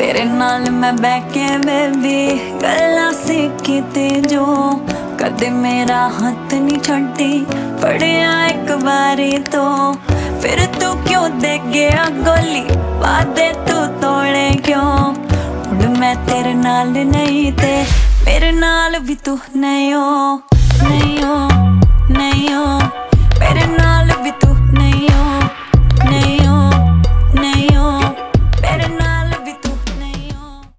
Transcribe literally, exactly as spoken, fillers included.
तेरे नाल मैं बैके बेबी गल्लां सीखी ते जो कदे मेरा हाथ नहीं छड्डी पड़िया एक बारी तो फिर तू क्यों दे गया गोली वादे तू तोड़े क्यों हुण मैं तेरे नाल नहीं ते मेरे नाल भी तू नहीं हो नहीं हो नहीं हो मेरे नाल